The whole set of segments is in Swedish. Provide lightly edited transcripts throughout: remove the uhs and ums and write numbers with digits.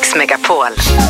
Mix Megapol.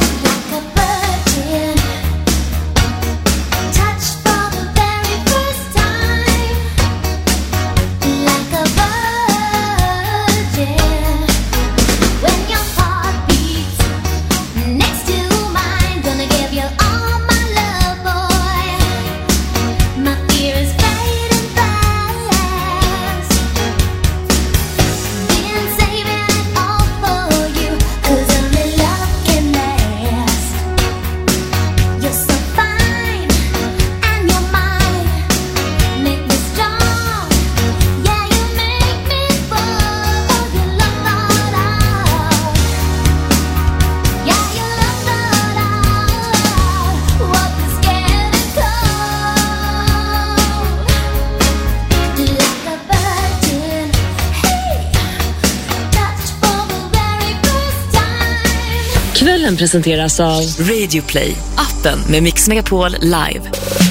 Kvällen presenteras av Radio Play, appen med Mix Megapol live.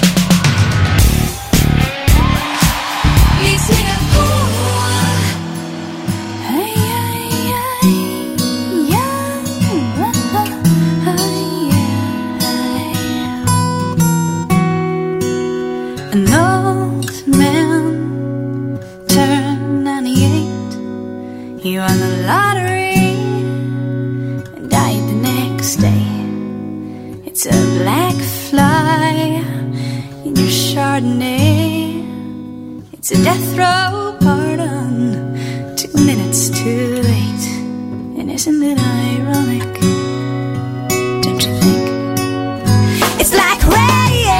An old man turned 98. He won the lottery and died the next day. It's a black fly in your Chardonnay. It's a death row pardon, 2 minutes too late. And isn't it ironic? Don't you think? It's like rain.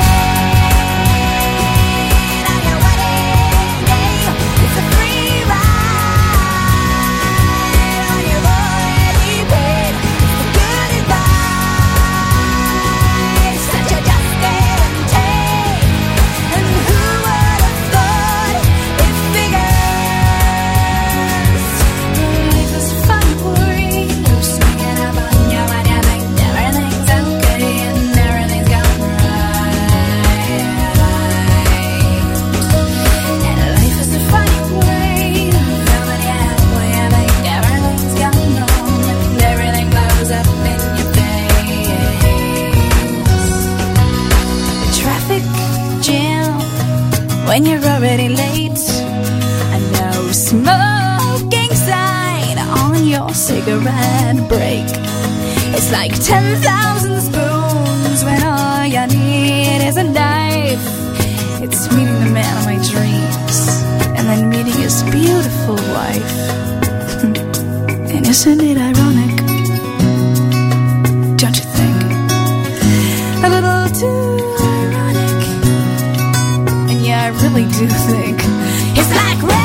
When you're already late, I know smoking sign on your cigarette break. It's like 10,000 spoons when all you need is a knife. It's meeting the man of my dreams and then meeting his beautiful wife. And isn't it ironic? Don't you think? A little too ironic. And yeah, I really do think it's like rain.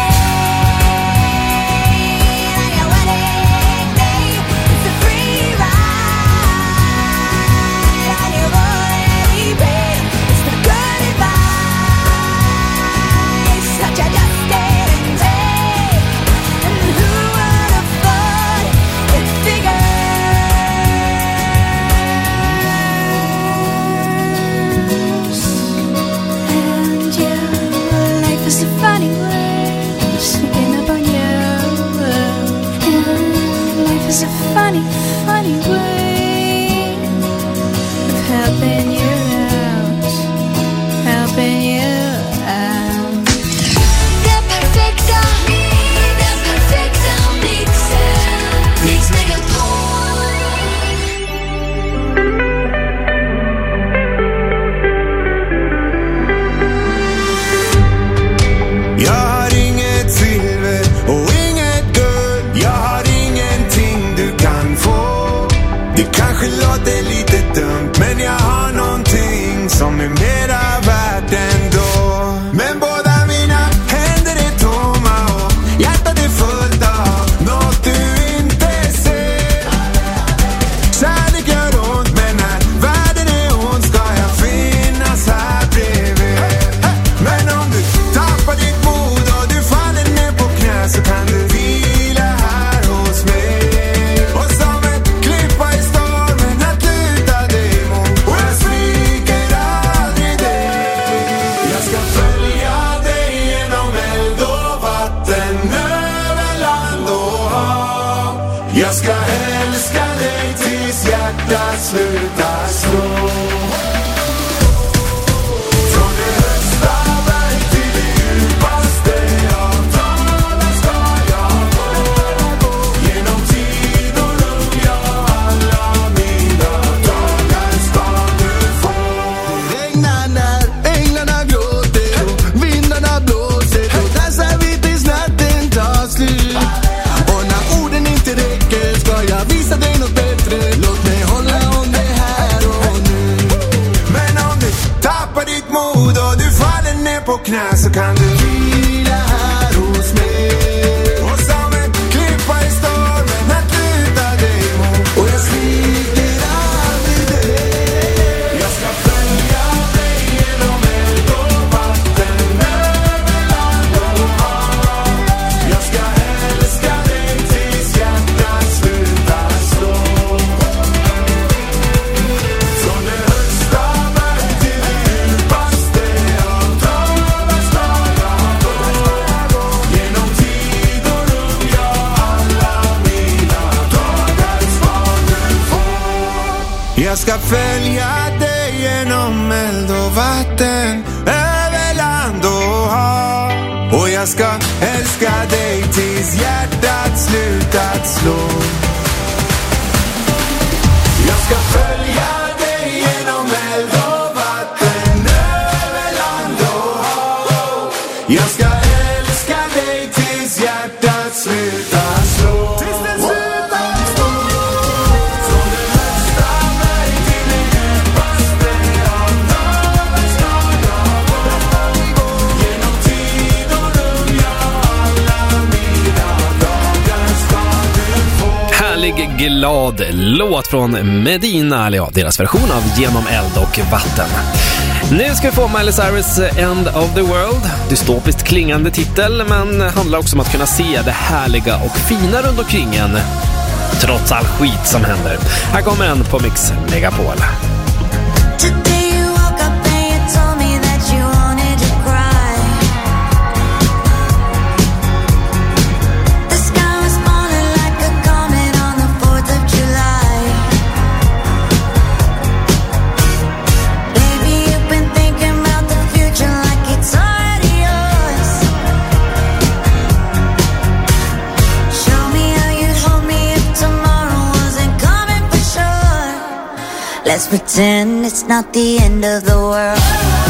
It's a funny, funny way of helping you out, helping you out. Den perfekta mixen, Mix Megapol. Jag har inget silver och inget guld. Jag har ingenting du kan få. Det kanske låter lite dumt, men jag har någonting som är mera värt ändå. Men båda mina händer är tomma och hjärtat är fullt av något du inte ser. Kärlek gör ont, men när världen är ond ska jag finnas här bredvid. Men om du tappar ditt mod och du faller ner på knä, så kan du vila här hos mig. Och som ett klippa i stormen att luta dig mot. Och jag sviker aldrig hjärtat slutar slå. Från det högsta berg till det djupaste av dalar ska jag gå. Genom tid och rum, ja, alla mina dagar ska du få. Det regnar när änglarna gråter och vindarna blåser, och dansar vi tills natten tar slut. Och när orden inte räcker ska jag visa dig något bättre. Låt mig hålla om det här och nu. Men om du tappar ditt mod och du faller ner på knä, så kan du vila här hos mig. Och som en klippa i stormen att luta dig mot. Och jag sviker aldrig dig. Jag ska följa dig genom eld och vatten, över land och hav. Jag ska älska dig tills hjärtat slutar slå. Från det högsta berg till det djupaste av dalar ska jag gå. Genom tid och rum, ja, alla mina dagar ska du få. Jag ska följa dig genom eld och vatten, över land och hav. Och jag ska älska dig tills hjärtat slutat slå. Jag ska följa dig genom eld och vatten, över land och hav. Jag ska älska dig tills hjärtat slutar slå. Tills det slutar slå. Från det högsta berg till det djupaste av dalar ska jag gå. Genom tid och rum, ja, alla mina dagar ska du få. Härlig, glad låt från Medina, eller ja, deras version av Genom eld och vatten. Nu ska vi få Miley Cyrus End of the World. Dystopiskt klingande titel, men handlar också om att kunna se det härliga och fina runt omkring en, trots all skit som händer. Här kommer den på Mix Megapol. Today you woke up and you told me that you wanted to cry. The sky was falling like a comet on the 4th of July. Baby, you've been thinking about the future like it's already yours. Show me how you'd hold me if tomorrow wasn't coming for sure. Let's pretend it's not the end of the world.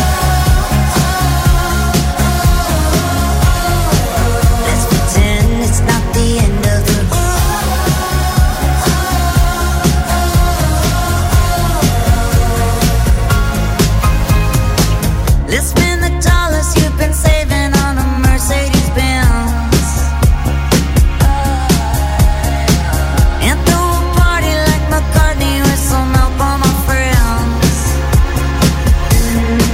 Let's pretend it's not the end of the world. Let's spend the dollars you've been saving on a Mercedes-Benz and throw a party like McCartney with some help on my friends.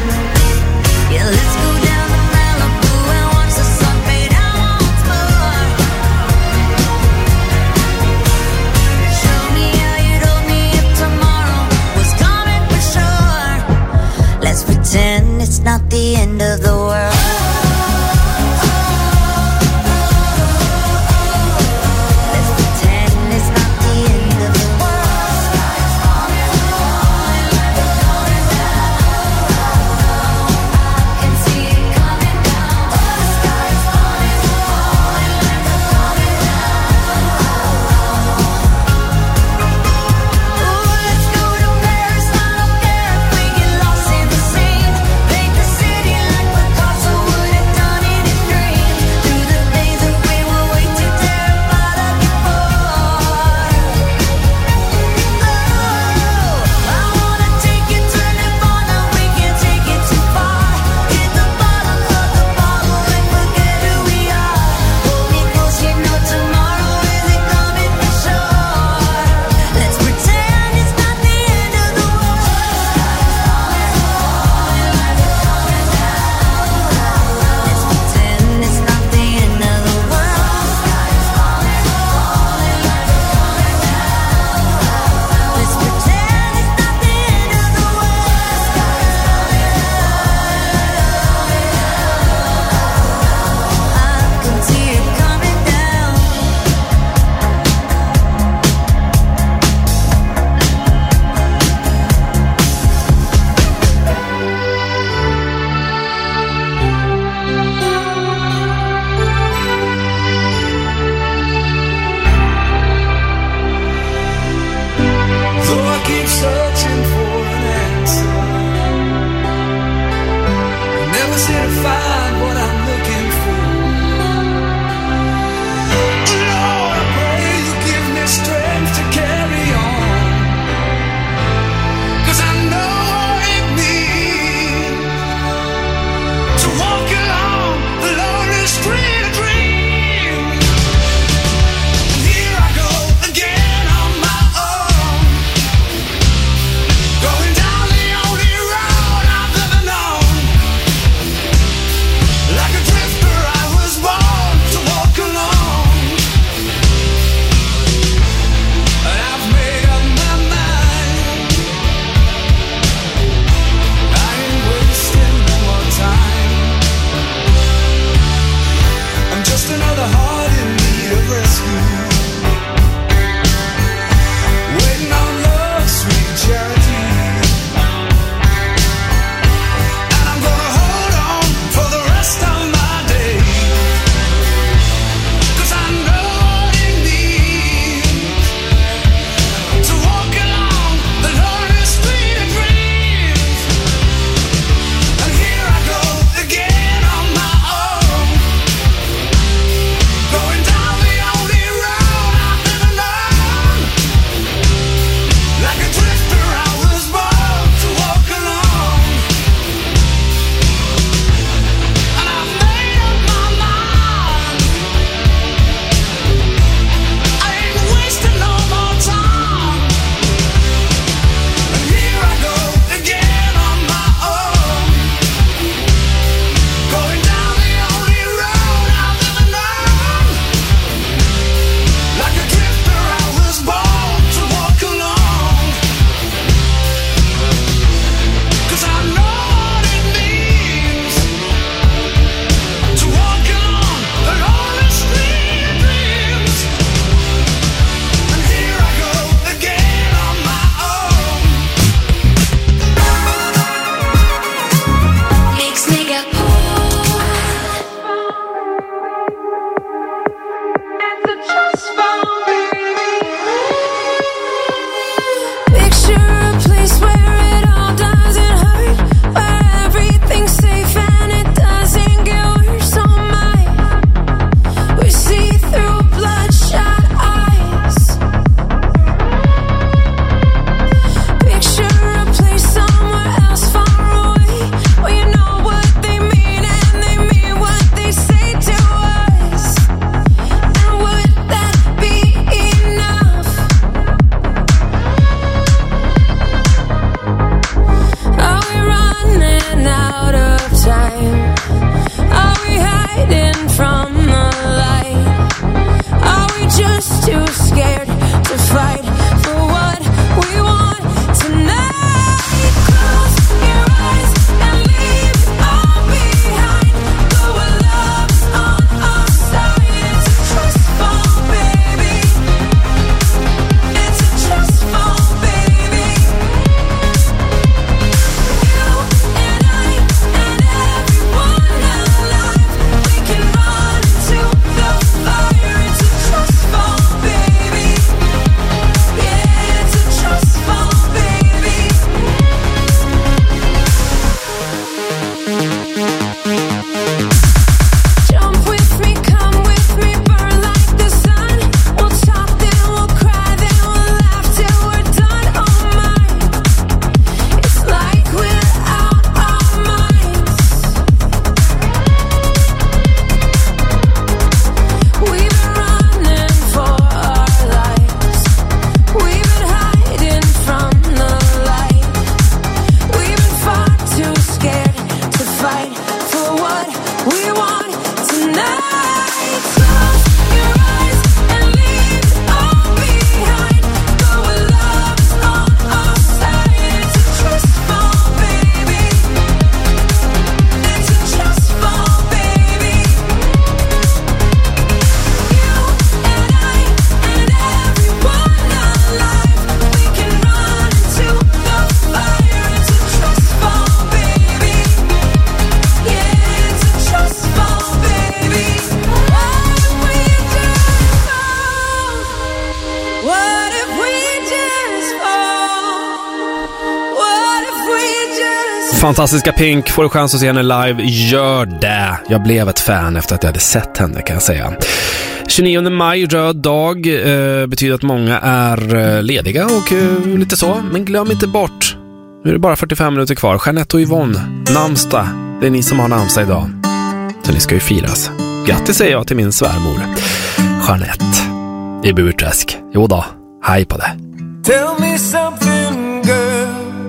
Fantastiska Pink, får du chans att se henne live, gör det. Jag blev ett fan efter att jag hade sett henne, kan jag säga. 29 maj, röd dag, betyder att många är lediga och lite så. Men glöm inte bort, nu är det bara 45 minuter kvar. Jeanette och Yvonne, namnsdag, det är ni som har namnsdag idag. Så ni ska ju firas. Grattis säger jag till min svärmor Jeanette i Burträsk. Jo då, hej på det. Tell me something, girl.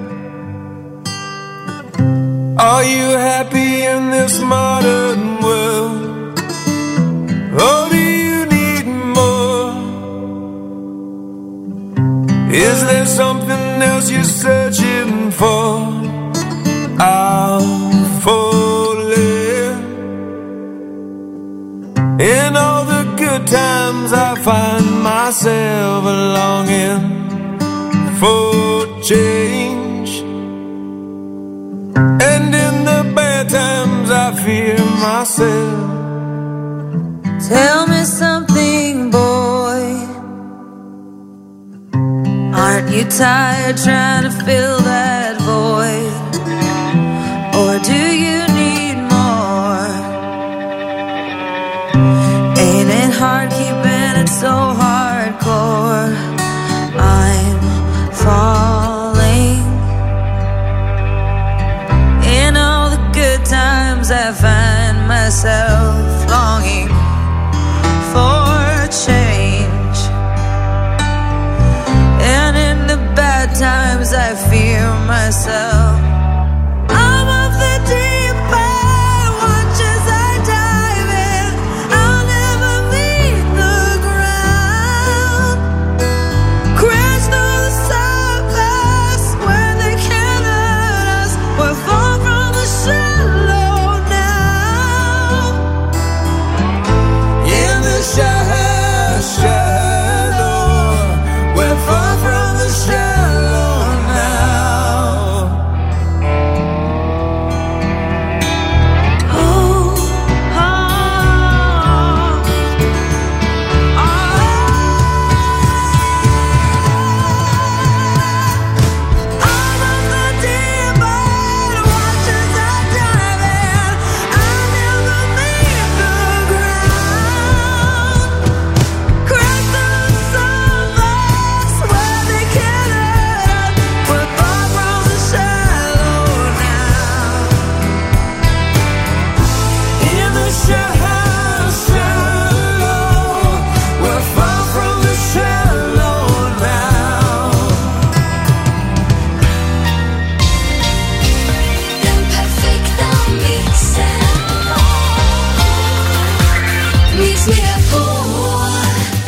Are you happy in this modern world? Or do you need more? Is there something else you're searching for? I'm falling. In all the good times I find myself longing for change, and in the bad times I fear myself. Tell me something, boy. Aren't you tired trying to fill that void? Or do you need more? Ain't it hard keeping it so hardcore? I'm falling. In all the good times I find myself longing for change, and in the bad times I fear myself. I'm of the deep end, watch as I dive in. I'll never meet the ground. Crash through the surface where they can't hurt us. We're far from the shallow now. In the shallow, we're far from the shallow now. Oh, oh, oh. I'm of the deep end, watch as I dive in. I'll never meet the ground. Crash through the surface where they can't hurt us. We're far from the shallow now. In the shallow, we're far from the shallow now. Den perfekta mixen. Mix Megapol.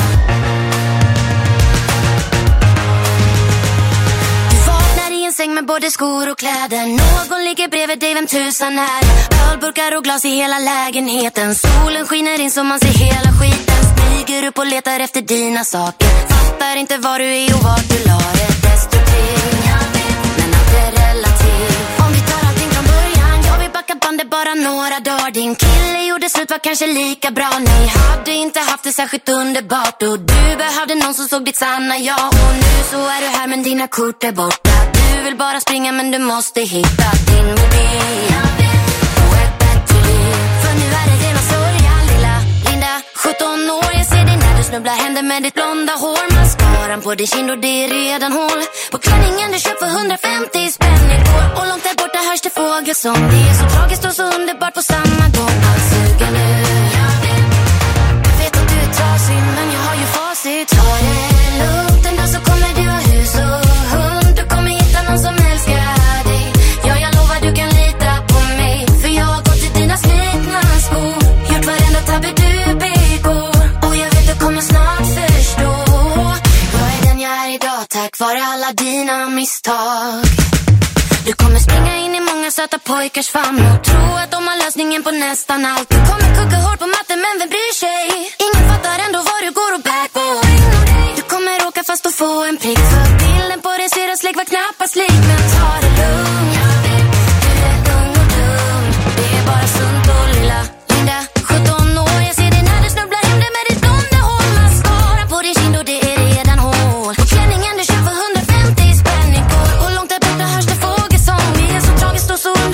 Du vaknar i en säng med både skor och kläder. Någon ligger bredvid dig, vem tusan är? Ölburkar och glas i hela lägenheten. Solen skiner in så man ser hela skiten. Stiger upp och letar efter dina saker. Fattar inte var du är och vart du la det. Destruktiv, men allt är relativt. Om vi tar allting från början, jag vill backa bandet bara några dagar. Din kille gjorde slut, var kanske lika bra. Ni hade inte haft det särskilt underbart. Och du behövde någon som såg ditt sanna jag. Och nu så är du här men dina kort är borta. Du vill bara springa men du måste hitta din mobil och ett bättre liv. För nu är det rena sörjan, lilla Linda, 17 år. Jag ser dig när du snubblar händer med ditt blonda hår. Mascaran på din kind och det är redan hål på klänningen du köpt för 150 spänn igår. Och långt där borta hörs det fågelsång. Det är så tragiskt och så underbart på samma gång. Allt suger nu. Jag vet att du är trasig men jag har ju facit. Ta det lugnt, en dag så kommer du ha hus och hund. Du kommer hitta någon som älskar dig. Ja, jag lovar du kan lita på mig. För jag har gått i dina slitna skor. Gjort varenda tabbe du begår. Och jag vet du kommer snart förstå. Jag är den jag är idag tack vare alla dina misstag. Du kommer springa in i många söta pojkars famn och tro att de har lösningen på nästan allt. Du kommer kucka hårt på matten men vem bryr sig? Ingen fattar ändå var du går och back boy. Du kommer åka fast och få en prick. För bilden på dig ser släck var knappast lik. Men ta det lugnt, du är ung och dum. Det är bara sunt och lilla Linda, 17 år. Jag ser dig när du snubblar händer med ditt blonda hår. Mascara på din kind och det är redan hål på klänningen du köpt för 150 spänn igår. Och långt där borta hörs det fågelsång. Det är så tragiskt och så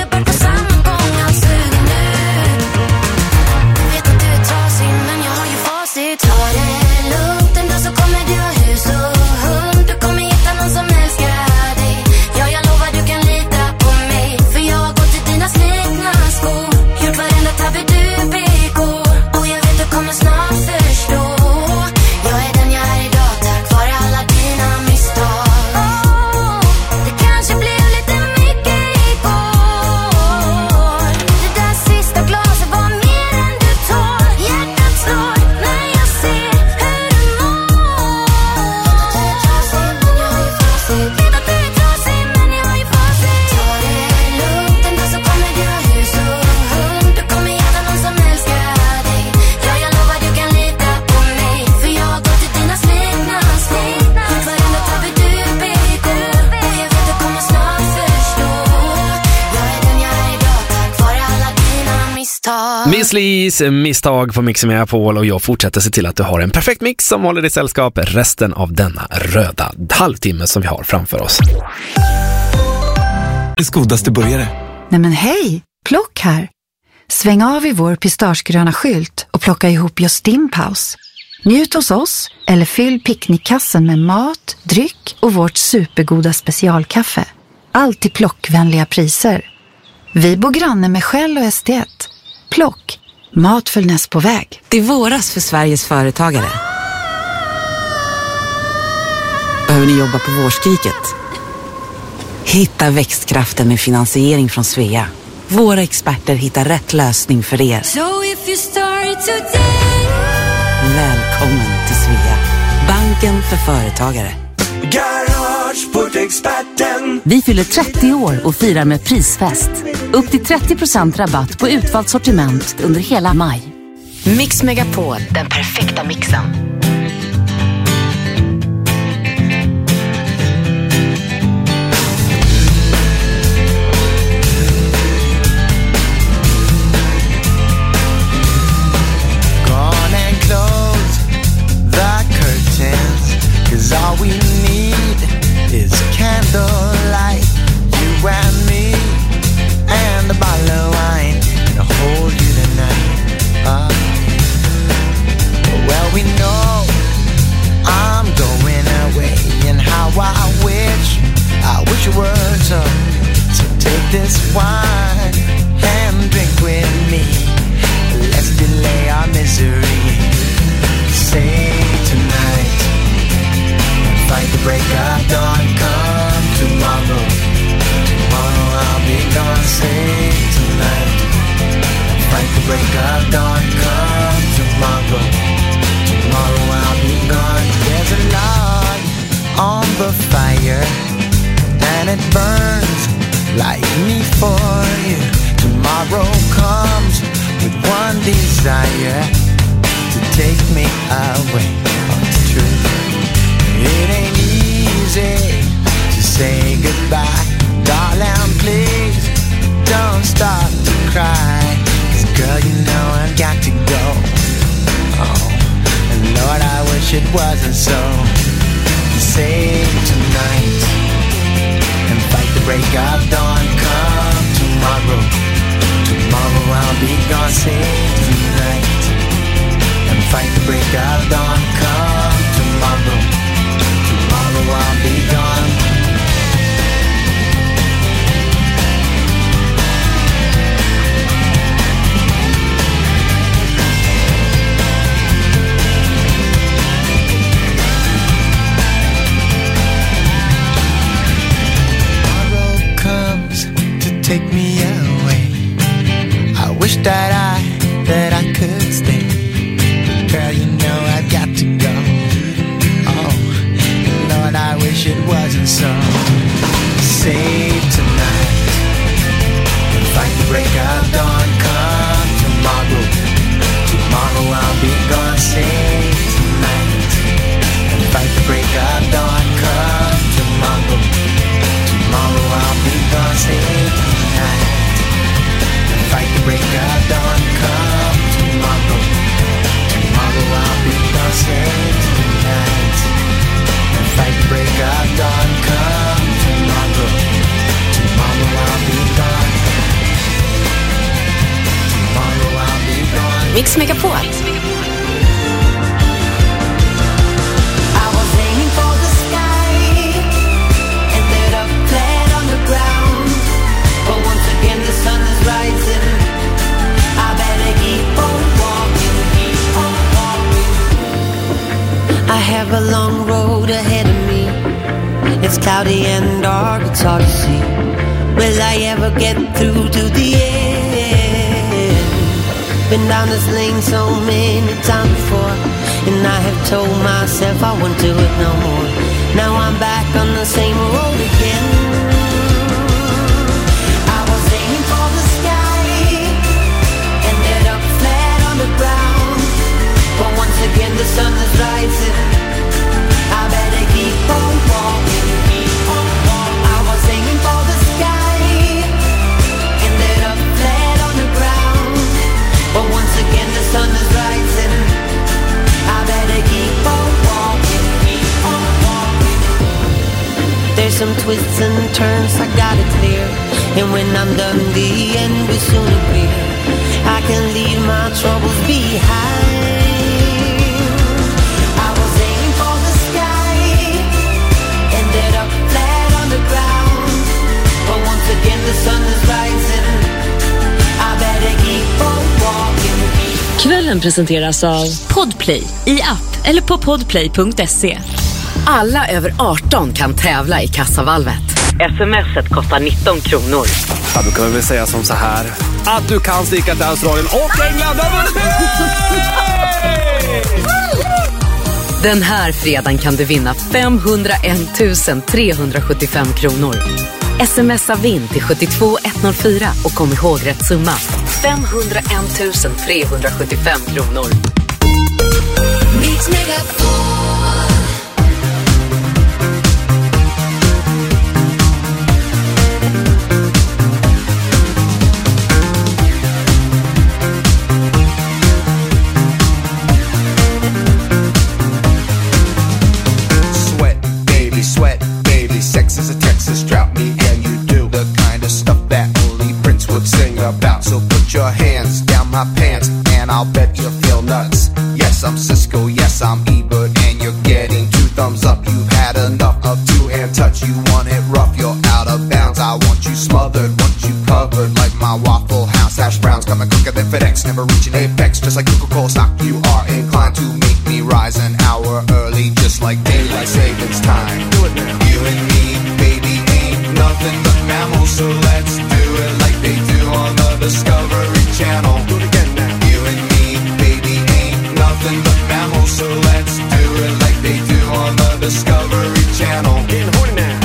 Miss Lees misstag på Mix Megapol, och jag fortsätter se till att du har en perfekt mix som håller dig sällskap resten av denna röda halvtimme som vi har framför oss. Det godaste burgare. Nej men hej, plock här. Sväng av i vår pistagegröna skylt och plocka ihop just din paus. Njut hos oss eller fyll picknickkassen med mat, dryck och vårt supergoda specialkaffe. Allt till plockvänliga priser. Vi bor granne med Shell och SD1. Plock, mat för näst på väg. Det är våras för Sveriges företagare. Behöver ni jobba på vårskriket? Hitta växtkraften med finansiering från Svea. Våra experter hittar rätt lösning för er. So if you start today. Välkommen till Svea. Banken för företagare. Garageportexperten. Vi fyller 30 år och firar med prisfest. Upp till 30% rabatt på utvalt sortiment under hela maj. Mix Megapol, den perfekta mixen. All we need is candlelight, you and me, and a bottle of wine to hold you tonight. Well, we know I'm going away, and how I wish you were so take this wine and drink with me. Let's delay our misery. Say tonight. Fight the break of dawn, come tomorrow. Tomorrow I'll be gone, say tonight. Fight the break of dawn, come tomorrow. Tomorrow I'll be gone. There's a log on the fire, and it burns like me for you. Tomorrow comes with one desire, to take me away. Oh, it's true. It ain't easy to say goodbye. Darling, please don't start to cry. 'Cause girl, you know I've got to go. Oh, and Lord, I wish it wasn't so. Say tonight and fight the break of dawn. Come tomorrow. Tomorrow I'll be gone. Say tonight and fight the break of dawn. Come tomorrow. Tomorrow I'll be gone. Tomorrow comes to take me away. I wish that I could stay. Girl, you know I've got to go. Lord, I wish it wasn't so. Save tonight and fight the break of dawn. Come tomorrow. Tomorrow I'll be gone. Save tonight and fight the break of dawn. Come tomorrow. Tomorrow I'll be gone. Save tonight and fight the break of dawn. Come tomorrow. Tomorrow I'll be gone. Save tonight. Fight the break of dawn, come tomorrow. Tomorrow I'll be gone. Tomorrow I'll be gone. Mix Megapol. I was aiming for the sky, ended up flat on the ground. But once again the sun is rising. I better keep on walking, keep on walking. I have a long road ahead of me. It's cloudy and dark, it's hard to see. Will I ever get through to the end? Been down this lane so many times before, and I have told myself I won't do it no more. Now I'm back on the same road again. I was aiming for the sky, ended up flat on the ground. But once again the sun is rising. I better keep on walking, keep on walking. I was aiming for the sky, ended up flat on the ground. But twists and turns, I got it clear. And when I'm done, the end will soon appear. I can leave my troubles behind. I was aiming for the sky, ended up flat on the ground. But once again the sun is rising, I better keep on walking. Kvällen presenteras av Podplay i app eller på podplay.se. Alla över 18 kan tävla i kassavalvet. SMS-et kostar 19 kronor. Ja, då kan vi väl säga som så här att du kan sticka till Australien och England har vunnit. Den här fredagen kan du vinna 501 375 kronor. Smsa vinn till 72104 och kom ihåg rätt summa. 501 375 kronor. Mix Megapol. Sex is a Texas drought, me and you do the kind of stuff that only Prince would sing about. So put your hands down my pants and I'll bet you feel nuts. Yes, I'm Cisco, yes, I'm Ebert, and you're getting 2 thumbs up. You've had enough of 2-hand touch, you want it rough, you're out of bounds. I want you smothered, want you covered like my Waffle House hash browns. Coming quicker than FedEx, never reaching apex. Just like Coca-Cola stock, you are inclined to make me rise an hour early, just like daylight savings time. Do it now. You and me, baby, ain't nothing but mammals, so let's do it like they do on the Discovery Channel. Do it again now. You and me, baby, ain't nothing but mammals, so let's do it like they do on the Discovery Channel. Getting horny now.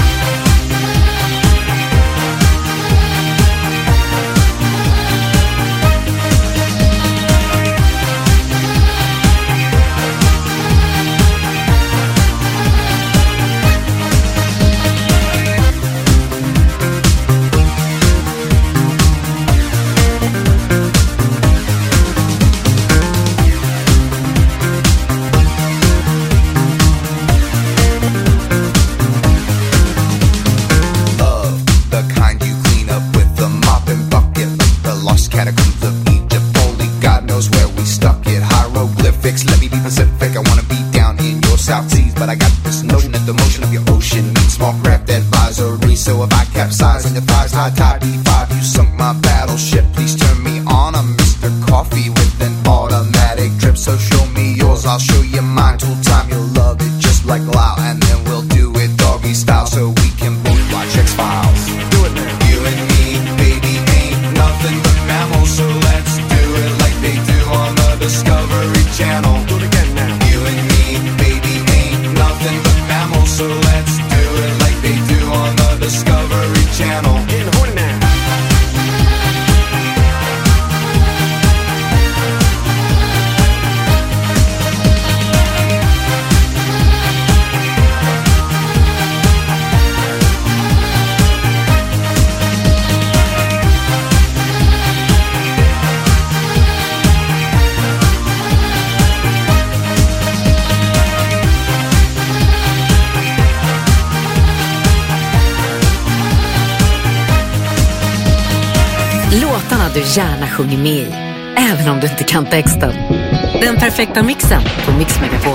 Catacombs of Egypt, only God knows where we stuck it. Hieroglyphics, let me be Pacific. I wanna be down in your South Seas, but I got this notion that the motion of your ocean means small craft advisory. So if I capsize on your thighs, high tide B5, you sunk my battleship. Please turn me on, I'm Mr. Coffee with an automatic drip. So show me yours, I'll show you mine. Tool time, you'll love it just like Lao, and then we'll do it doggy style so we can both watch X-Files. Do it now. You and me, baby, ain't nothing but mammals, so let's do it like they do on the Discovery Channel. Do it again now. You and me, baby, ain't nothing but mammals, so let's do it like they do on the Discovery Channel. Getting horny now. Låtarna du gärna sjunger med i, även om du inte kan texten. Den perfekta mixen på Mix Megapol.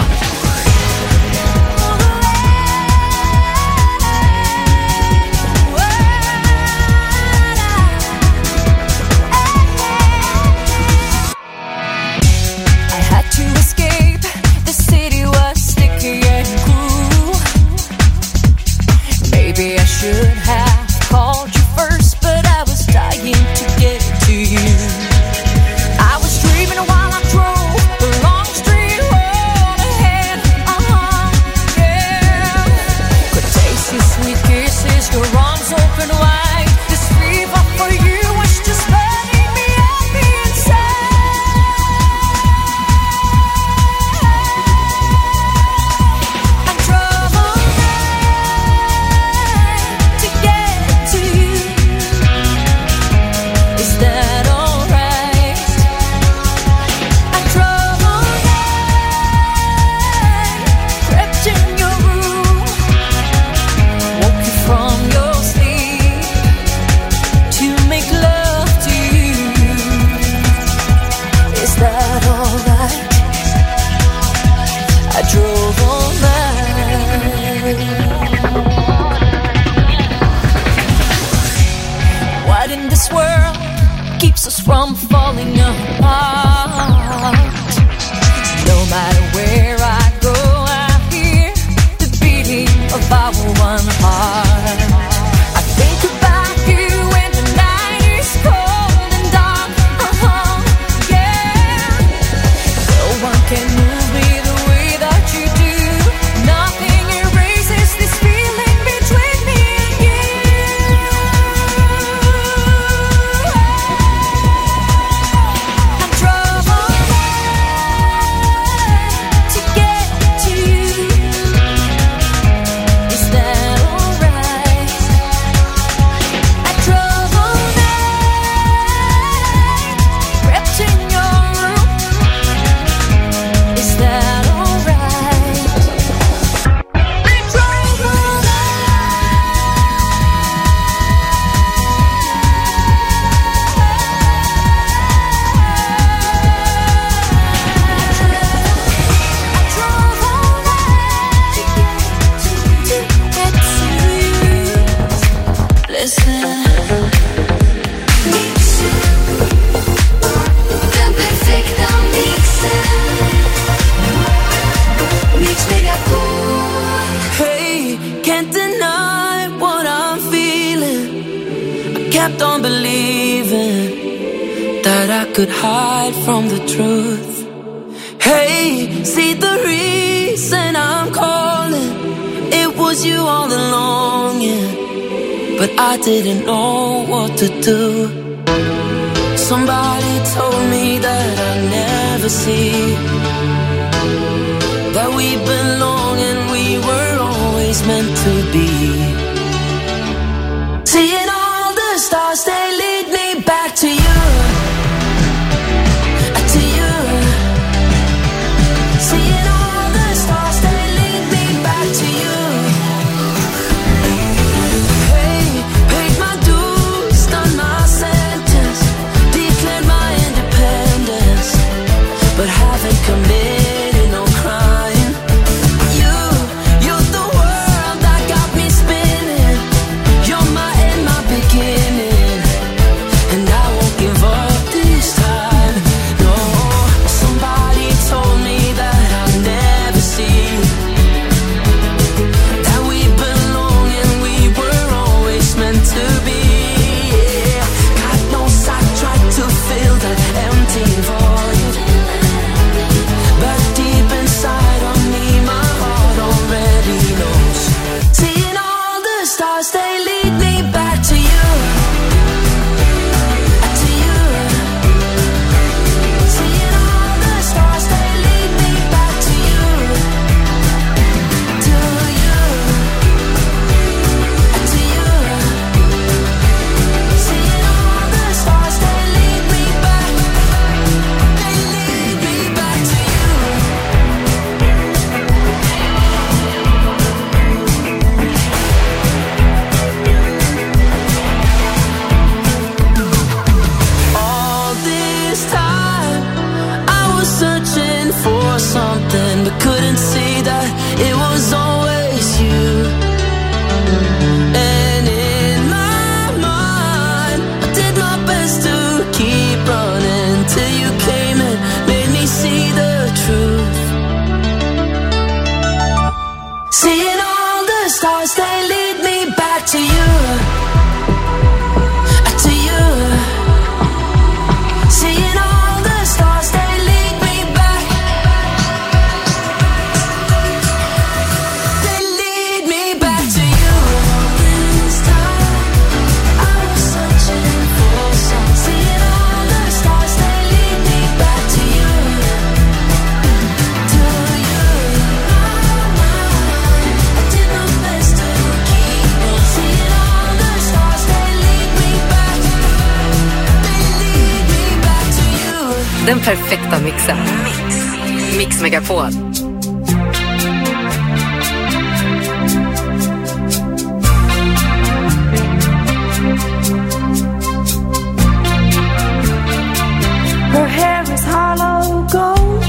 From from falling apart. No matter where I go, I hear the beating of our one heart. I think about you when the night is cold and dark. Yeah. No one can move me the way that you do. Nothing erases this feeling between me and you. I'm troubled to get to you. Is that alright? I troubled crept in your room. Is that alright? I'm troubled. Listen. Den perfekta mixen. Mix Megapol. Hey, can't deny what I'm feeling. I kept on believing that I could hide from the truth. Hey, see the reason I'm calling. It was you all along, yeah. But I didn't know what to do. Somebody told me that I'd never see that we belong and we were always meant to be. Seeing all the stars, they lead me back to you. To you. Seeing all the stars, they lead me back to you. Paid my dues, done my sentence, declared my independence, but haven't committed no crime. You're the world that got me spinning. You're my end, my beginning, and I won't give up this time. No, somebody told me that I'll never see that we belong and we were always meant to be. Yeah. God knows I tried to fill that empty void, but deep inside of me, my heart already knows. Seeing all the stars, they lead me back to you. To you. Seeing all the stars, they lead me back to you. To you. To you. Seeing all the stars, they lead me back. They lead me back to you. All this time I was searching for something, but couldn't see that it was always you. And in my mind, I did my best to keep running till you came and made me see the truth. Seeing all the stars, they lead me back to you. To you. Seeing all the stars, they lead me back. They lead me back to you. This time I was searching for something. Seeing all the stars, they lead me back to you. To you. I did my best to keep on. Seeing all the stars, they lead me back. They lead me back to you. Den perfekta mixen. Mix Megapol. Her hair is hollow gold,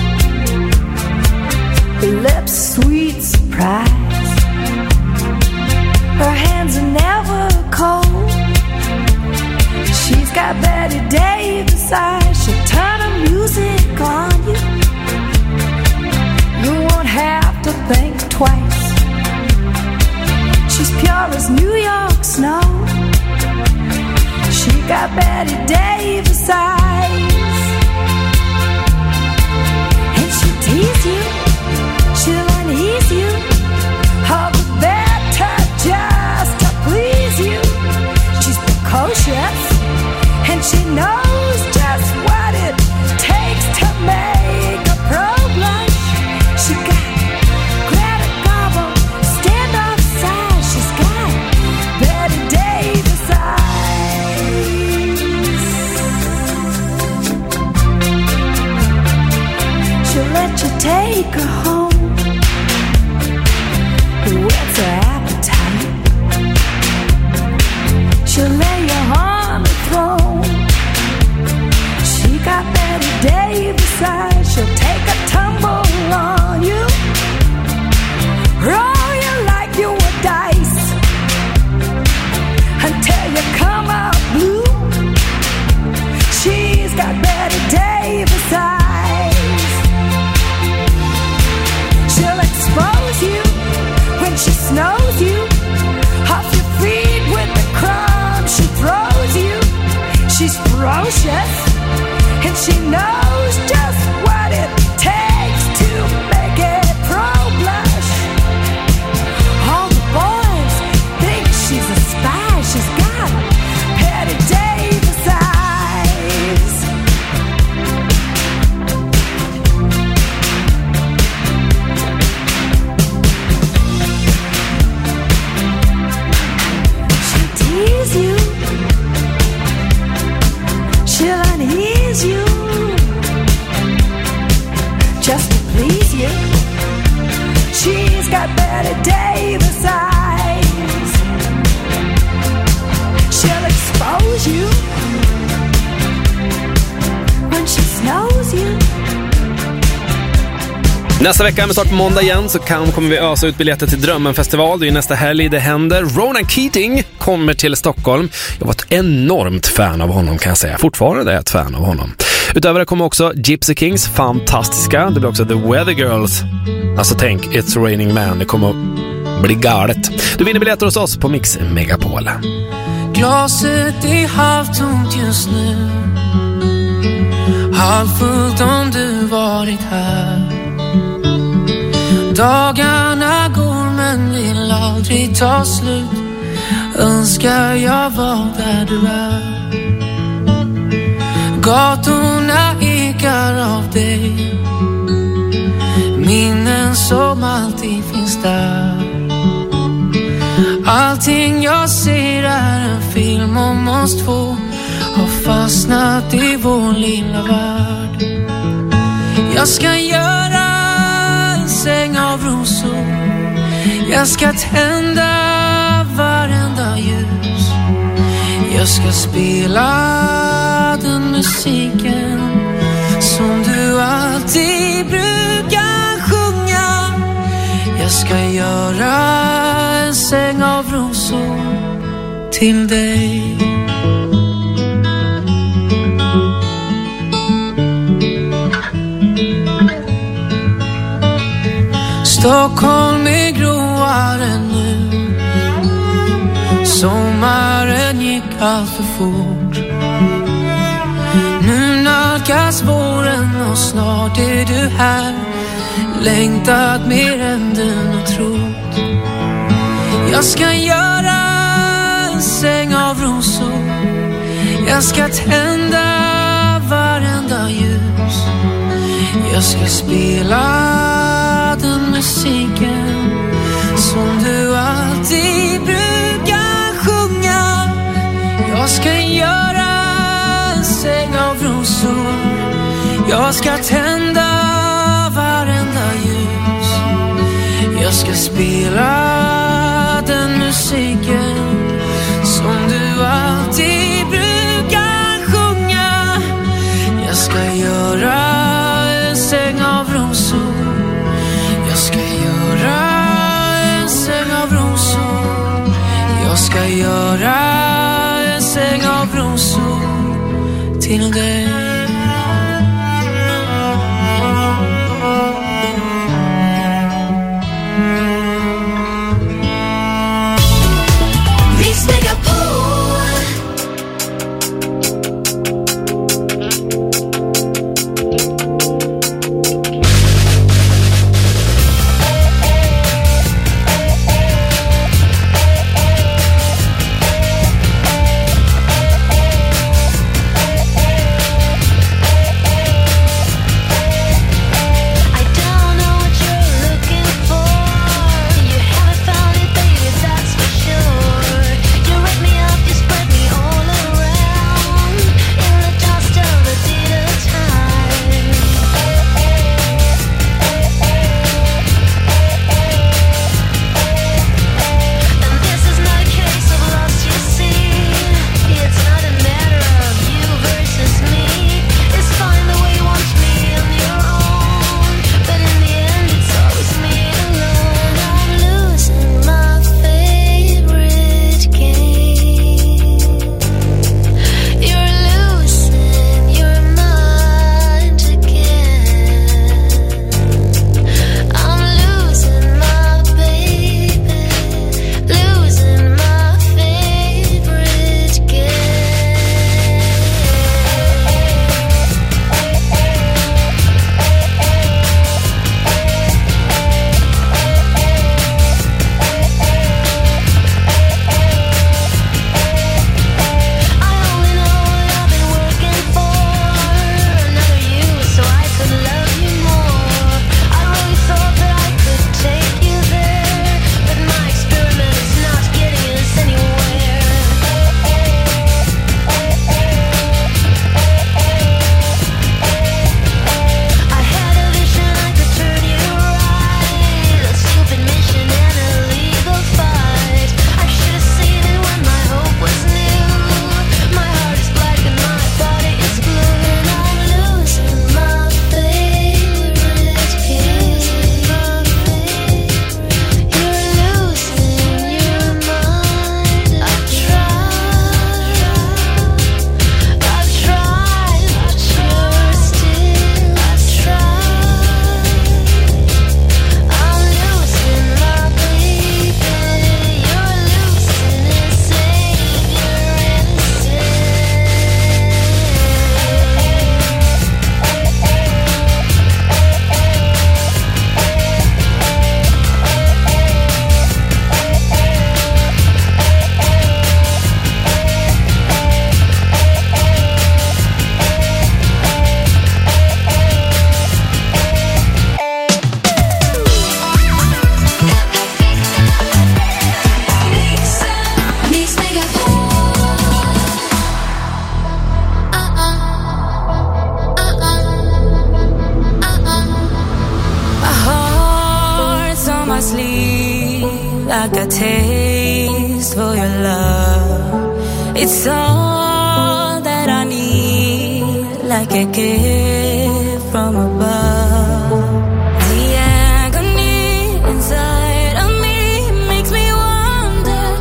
her lips sweet surprise. Her hands are never cold. She's got Betty Davis got Betty Davis eyes. And she'll tease you, she'll unease you, all the better just to please you. She's precocious, and she knows just what it takes to make a pro blush. She got Greta Garbo, standoff size. She's got Betty Davis eyes. She'll let you take her home. What's her appetite? She'll lay you on the throne. She got Betty Davis eyes. She'll take a tumble on you, roll you like you were dice, until you come out blue. She's got Betty Davis eyes. She'll expose you when she snows you, off your feet with the crumbs she throws you. She's ferocious, and she knows just what it takes to make it pro blush. All the boys think she's a spy. She's got Betty Davis eyes. She'll tease you, she'll unease you, just to please you. She's got Betty Davis eyes. She'll expose you when she snows you. Nästa vecka med start på måndag igen så kommer vi ösa ut biljetter till Drömmen-festival. Det är nästa helg det händer. Ronan Keating kommer till Stockholm. Jag var ett enormt fan av honom, kan jag säga. Fortfarande är jag ett fan av honom. Utöver det kommer också Gypsy Kings, fantastiska. Det blir också The Weather Girls. Alltså tänk, It's Raining Man. Det kommer att bli galet. Du vinner biljetter hos oss på Mix Megapol. Glaset är halvtomt just nu, halvfullt om du varit här. Dagarna går men vill aldrig ta slut. Önskar jag var där du är. Gatorna ekar av dig, minnen som alltid finns där. Allting jag ser är en film om oss två, har fastnat i vår lilla värld. Jag ska göra en säng av rosor, jag ska tända varenda ljus. Jag ska spela den musiken som du alltid brukar sjunga. Jag ska göra en säng av rosor till dig. Stockholm är gråare nu, sommaren gick allt för fort. Nu nalkas våren och snart är du här, längtat mer än du nog trott. Jag ska göra en säng av rosor, jag ska tända varenda ljus. Jag ska spela den musiken som du alltid brukar sjunga. Jag ska göra en säng av rosor, jag ska tända varenda ljus. Jag ska spela den musiken som du alltid brukar sjunga. Jag ska göra en säng av rosor, jag ska göra en säng av rosor. Jag ska göra en säng av rosor till dig. It's all that I need, like a gift from above. The agony inside of me makes me wonder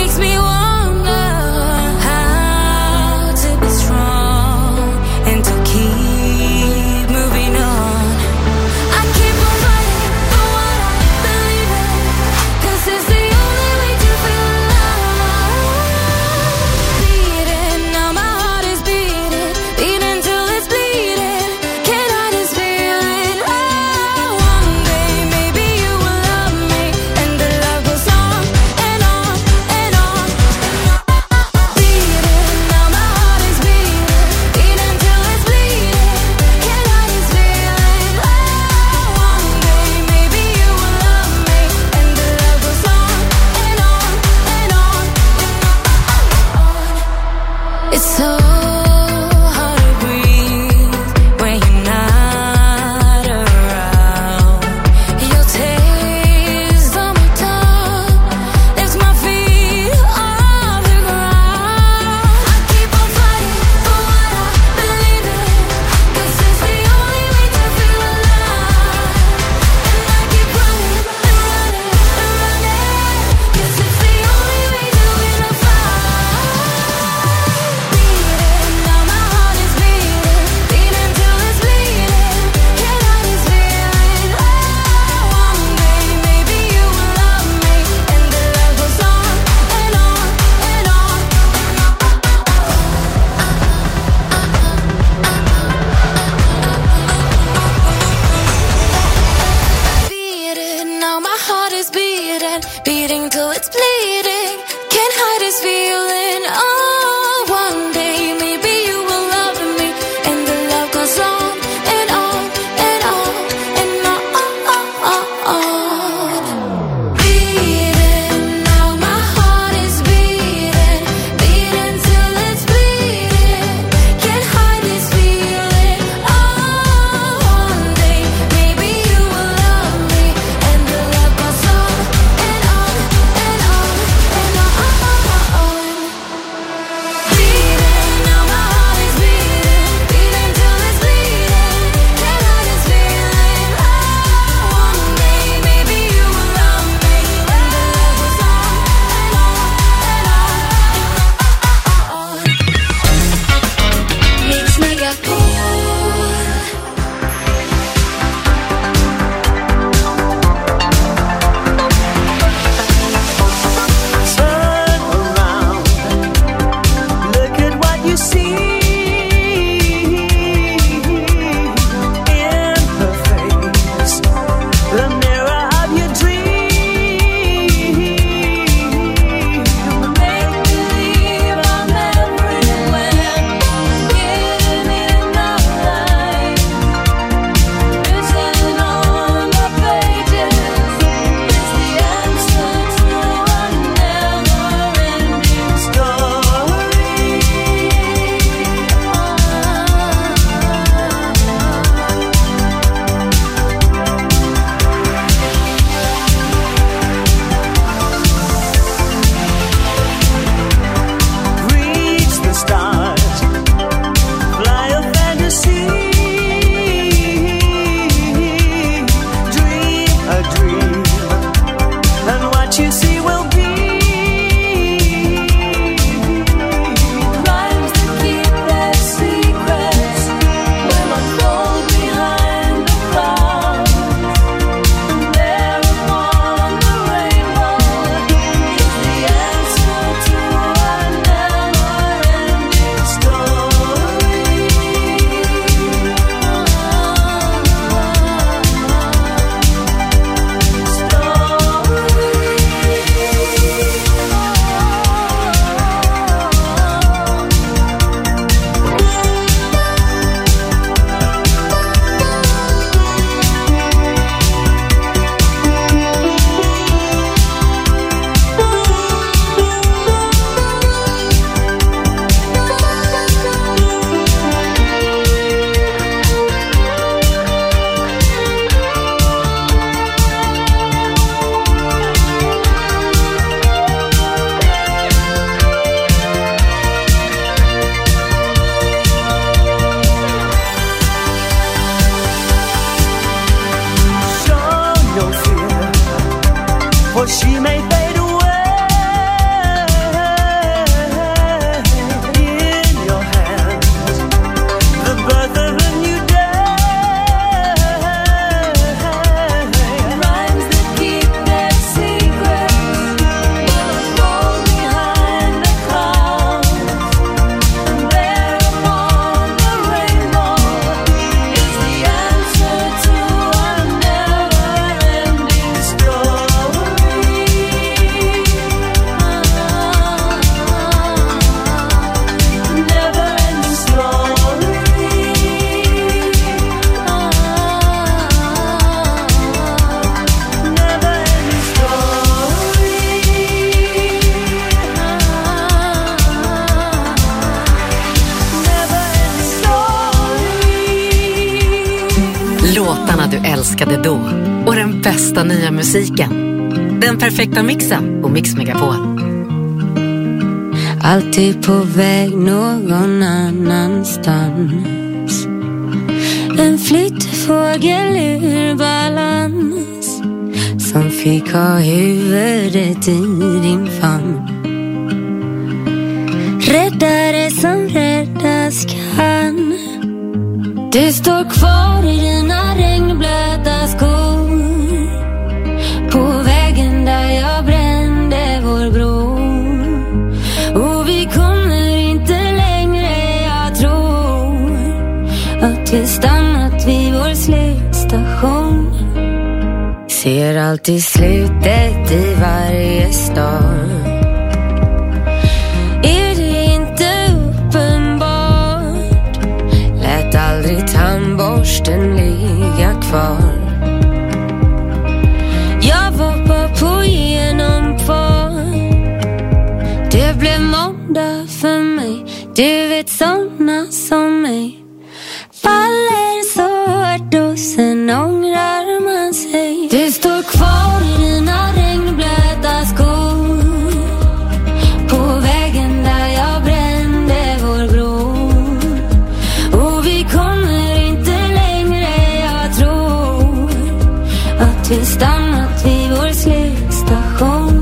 how to be strong and to keep moving on. I keep on fighting for what I believe in, 'cause it's the only way to feel alive. Beating, now my heart is beating, beating till it's bleeding. Can I just feel it? Oh, one day maybe you will love me, and the love goes on and on and on. Beating, now my heart is beating, beating till it's bleeding. Can I just feel it? Oh, one day maybe you will love me, and the love goes on and on and on. It's so hard to breathe when you're not around. Your taste on my tongue lifts my feet off the ground. I keep on fighting for what I believe in, 'cause it's the only way to feel alive. And I keep running and running and running, 'cause it's the only way to win a fight. Beating, älskade då och den bästa nya musiken. Den perfekta mixen på Mix Megapol. Alltid på väg någon annanstans. En flyttfågel ur balans som fick ha huvudet i din famn. Räddare som räddas kan. Du står kvar i dina regnblöta skor på vägen där jag brände vår bro. Och vi kommer inte längre, jag tror att vi stannat vid vår slutstation. Ser alltid slutet i varje stad. Är det inte uppenbart? Lät aldrig tandborsten ligga kvar. Jag var bara på genomfart. Det blev måndag för mig. Du vet såna som mig faller så hårt och sen ångrar man sig. Du står kvar i dina regnblöta skor på vägen där jag brände vår bro. Och vi kommer inte längre, jag tror att vi stannat vid vår slutstation.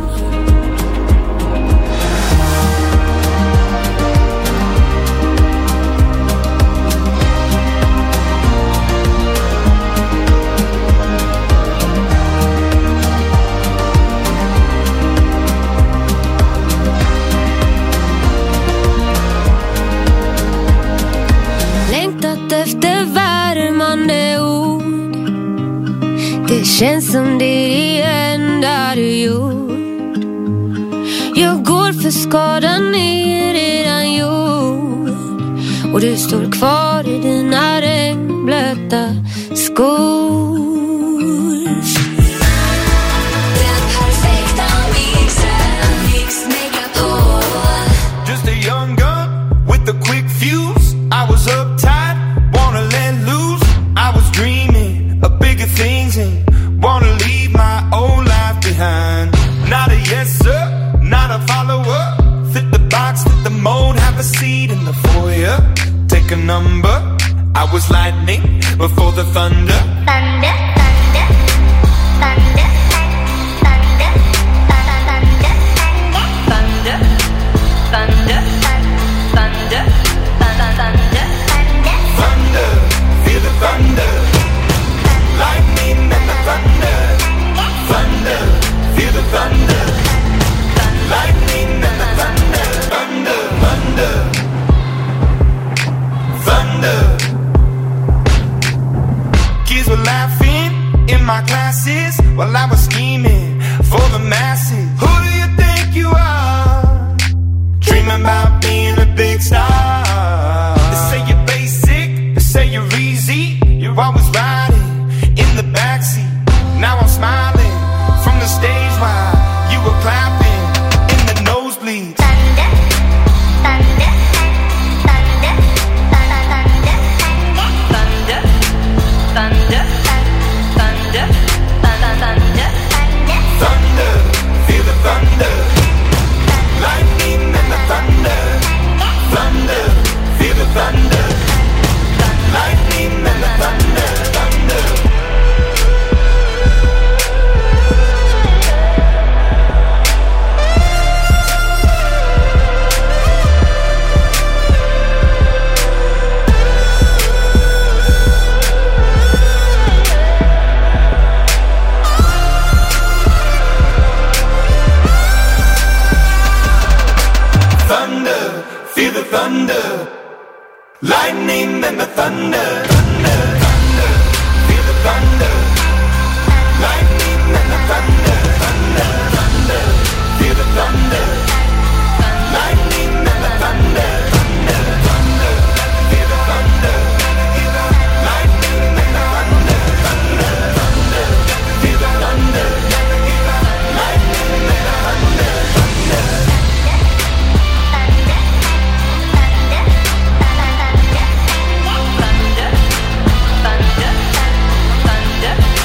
Efter värmande ord. Det känns som det är det enda du gjort. Jag går för skadan är redan gjord. Och du står kvar i dina regnblöta skor. Den perfekta mixen, Mix Megapol. Just a young gun with a quick fuse. I was uptight, wanna let loose. I was dreaming of bigger things and wanna leave my old life behind. Not a yes sir, not a follower. Fit the box, fit the mold, have a seat in the foyer. Take a number, I was lightning before the thunder. Thunder, thunder, thunder, thunder, thunder, thunder, thunder, thunder, thunder, thunder, feel the thunder, lightning and the thunder, thunder, feel the thunder, lightning and the thunder, thunder, thunder, thunder. Kids were laughing in my classes while I was scheming for the masses. Who do you think you are? Dreaming about being a big star. They say you're basic, they say you're easy. You're always riding in the backseat. Now I'm smiling from the stage while you were clapping in the nosebleeds. thunder, thunder, thunder, thunder, thunder, thunder, thunder, thunder, thunder, feel the thunder, lightning and the thunder, thunder, feel the thunder, lightning and the thunder, thunder. Thunder, feel the thunder, lightning and the thunder, thunder, thunder, feel the thunder, lightning and the thunder, thunder, thunder, feel the thunder, lightning and the thunder, thunder, thunder, feel the thunder, lightning and the thunder, thunder, thunder, feel the thunder, lightning and the thunder, thunder. thunder, thunder, thunder,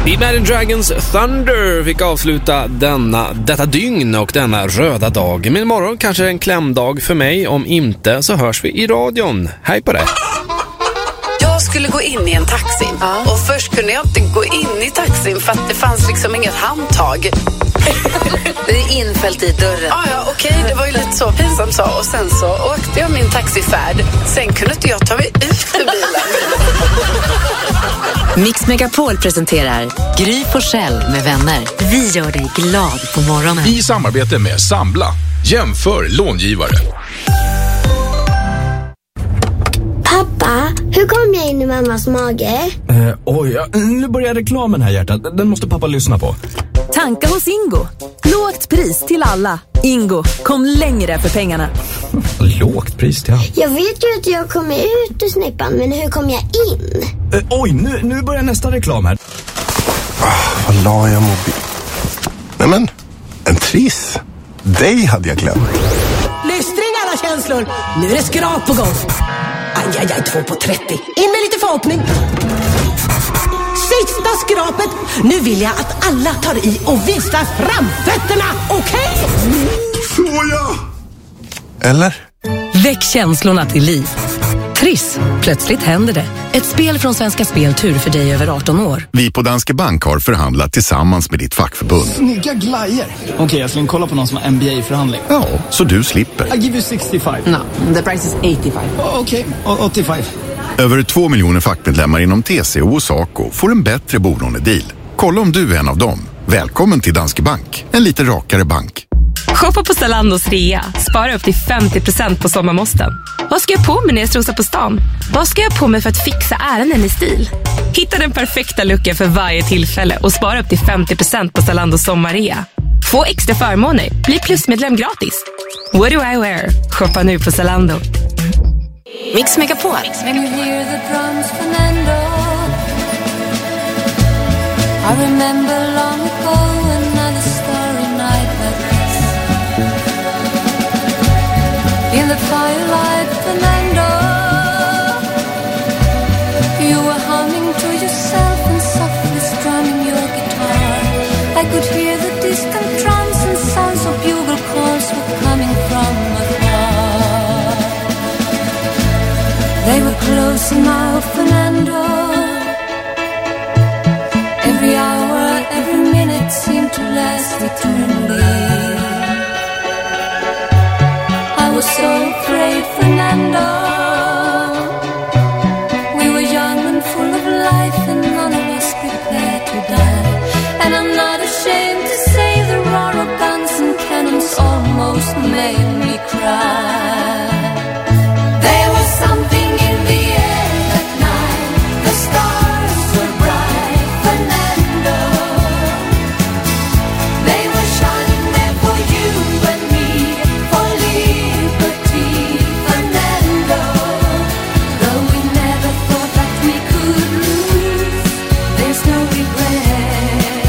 Imagine Dragons Thunder fick avsluta detta dygn och denna röda dag. Men imorgon kanske en klämdag för mig. Om inte så hörs vi i radion. Hej på det! Jag skulle gå in i en taxi. Och först kunde jag inte gå in i taxin för att det fanns liksom inget handtag. Det är infällt i dörren. Okej, det var ju lite så pinsamt så. Och sen så åkte jag min taxifärd. Sen kunde inte jag ta mig ut ur bilen. Mix Megapol presenterar Gry Forssell med vänner. Vi gör dig glad på morgonen. I samarbete med Sambla. Jämför långivare. Pappa, hur kom jag in i mammas mage? Nu börjar reklamen här, hjärtat. Den måste pappa lyssna på. Tanka hos Ingo. Lågt pris till alla. Ingo, kom längre för pengarna. Lågt pris till alla? Jag vet ju att jag kommer ut ur snippan, men hur kom jag in? Nu börjar nästa reklam här. Vad la jag mobil? Nämen, en triss. Dig hade jag glömt. Lystring alla känslor. Nu är det skrap på gång. Aj, 2 på 30. In med lite förhoppning. Sista skrapet. Nu vill jag att alla tar i och visar framfötterna. Okej? Får jag? Eller? Väck känslorna till liv. Triss. Plötsligt händer det. Ett spel från Svenska Spel Tur för dig över 18 år. Vi på Danske Bank har förhandlat tillsammans med ditt fackförbund. Snygga glajer. Okej, jag ska kolla på någon som har MBA-förhandling. Ja, så du slipper. I give you 65. No, the price is 85. Okej, 85. Över 2 miljoner fackmedlemmar inom TCO och SACO får en bättre bolånedeal. Kolla om du är en av dem. Välkommen till Danske Bank. En lite rakare bank. Shoppa på Zalandos rea. Spara upp till 50% på sommarmåsten. Vad ska jag på mig när jag strosar på stan? Vad ska jag på mig för att fixa ärenden i stil? Hitta den perfekta looken för varje tillfälle och spara upp till 50% på Zalandos sommarrea. Få extra förmåner. Bli plusmedlem gratis. What do I wear? Shoppa nu på Zalando. Mix Megapol. When you hear the drums, Fernando, I remember long ago another starry night like this. In the firelight, Fernando, you were humming to yourself and softly strumming your guitar. I could hear the distant drums and sounds of bugle calls were coming from afar. They were close now, Fernando. Every hour, every minute seemed to last eternally. I was so afraid, Fernando. We were young and full of life and none of us prepared to die. And I'm not ashamed to say the roar of guns and cannons almost made me cry. There was something in the air that night. The stars were bright, Fernando. They were shining there for you and me, for liberty, Fernando. Though we never thought that we could lose, there's no regret.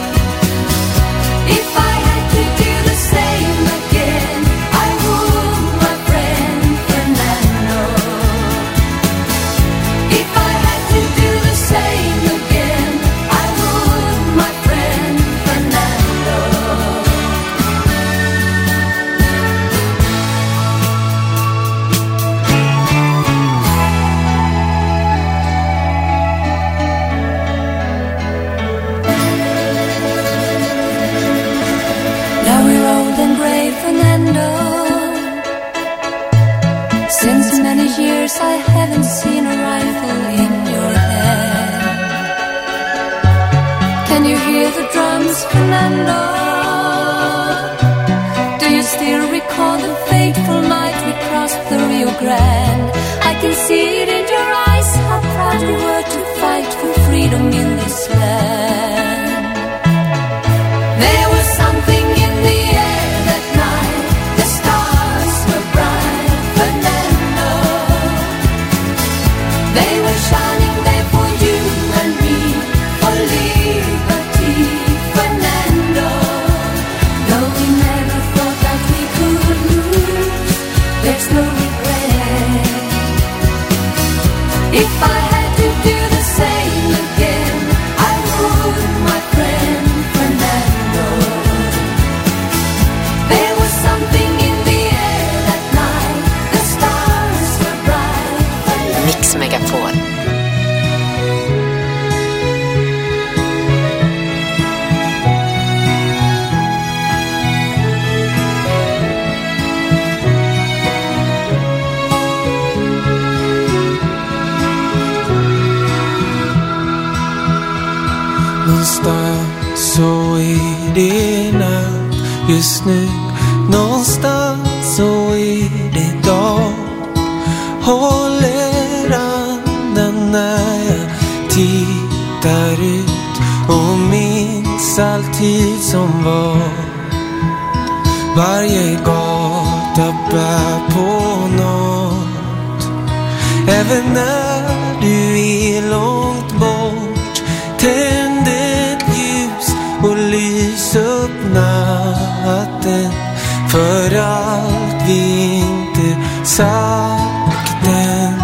If I had to do the same again, I would, my friend Fernando. If I had to do the same again, I would, my friend Fernando. Now we're old and grey, Fernando. Since many years I haven't seen a rifle in your hand. Can you hear the drums, Fernando? Do you still recall the fateful night we crossed the Rio Grande? I can see it in your eyes, how proud we were to fight for freedom in this land. There was something in the air that night. The stars were bright, Fernando. They were shining there for you and me, for liberty, Fernando. Though we never thought that we could lose, there's no regret. If I had to do the same again, I would, Mix Megapol. Någonstans så är det natt just nu. Någonstans så är det dag. Håller andan när jag tittar ut och minns alltid som var. Varje gata bär på något. Även när du är långt bort, tänd ett ljus och lys upp natten. För allt vi inte sagt än.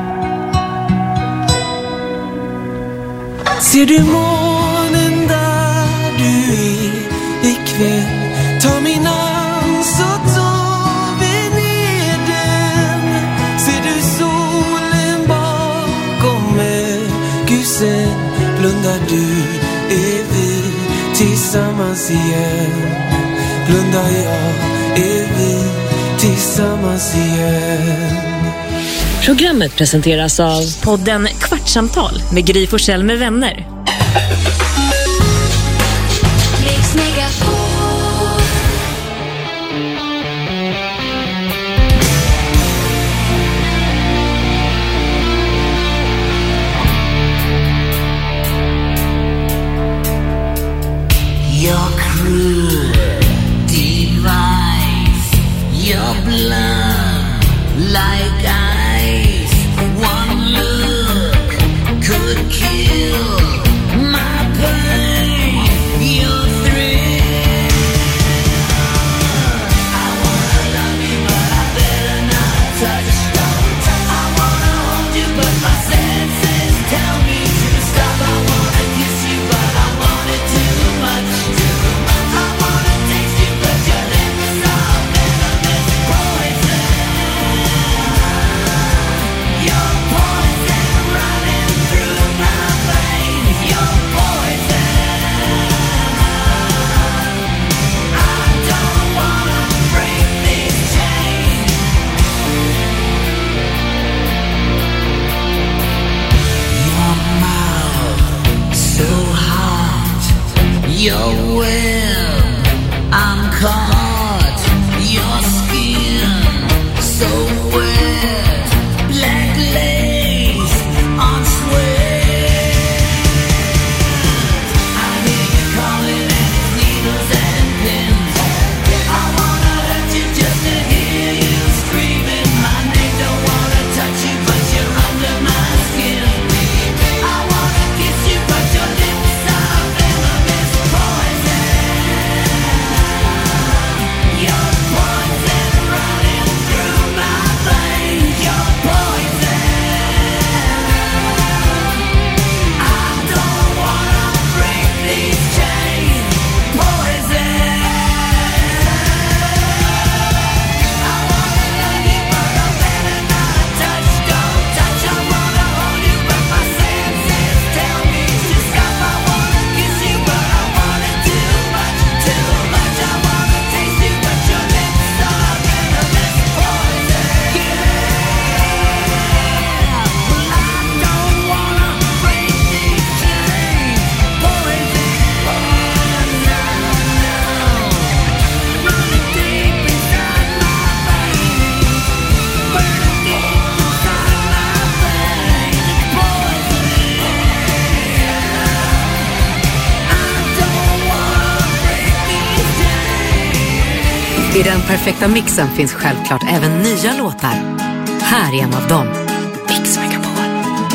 Ser du månen där du är ikväll? Ta min hand så tar vi ner den. Ser du solen bakom ökusen? Blundar du, är vi tillsammans igen. Blundar jag, är vi tillsammans igen. Programmet presenteras av podden Kvartsamtal med Gry Forssell med vänner. Mix Megapol. Your cruel device, your blood like ice. One look could kill my pain. Your thrill. I wanna love you, but I better not touch. I wanna hold you, but my senses tell me to stop. I wanna kiss you, but I want it too much. I wanna taste you, but your lips are venomous poison. Your poison running through my veins. Your poison. I don't wanna break these chains. Your mouth so hot. Your web, I'm caught. Your skin so wet. Black lace on sweat. I hear you calling and it's needles and pins. I wanna hurt you just to hear you screaming my name. Don't wanna touch you, but you're under my skin. I wanna kiss you, but your lips are venomous poison. Your poison running through my veins. Your poison. I don't wanna break these chains. Poison. I wanna love you, but I better not touch. Don't touch. I wanna hold you, but my senses tell me to stop. I wanna kiss you, but I want it too much, too much. I wanna taste you, but your lips are venomous poison. I don't wanna break these chains. Poison. Running deep inside my veins. Burning deep inside my veins. Poison. I don't wanna break these chains. I den perfekta mixen finns självklart även nya låtar. Här är en av dem. Mix Megapol.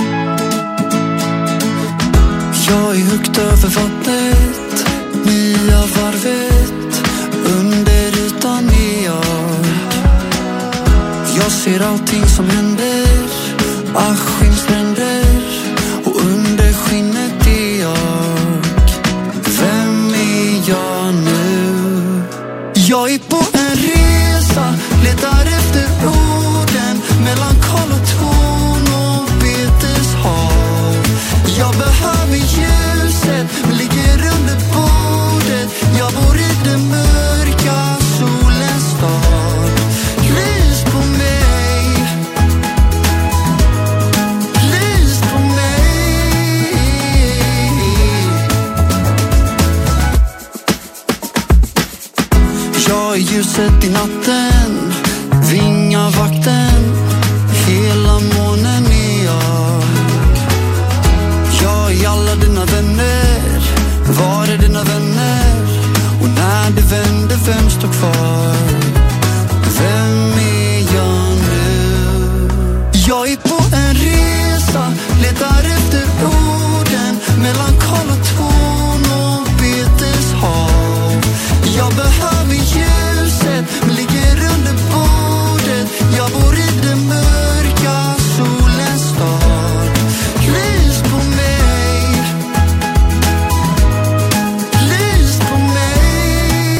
Jag är högt över vattnet, nya varvet, under ytan är jag. Jag ser allting som händer, Askimsbränder, och under skinnet är jag. Vem är jag nu? Jag är på en resa, letar efter orden mellan kol och ton och ben. ljuset i natten, vingavakten, hela månen är jag är alla dina vänner, var är dina vänner? Och när det vänder, vem står kvar?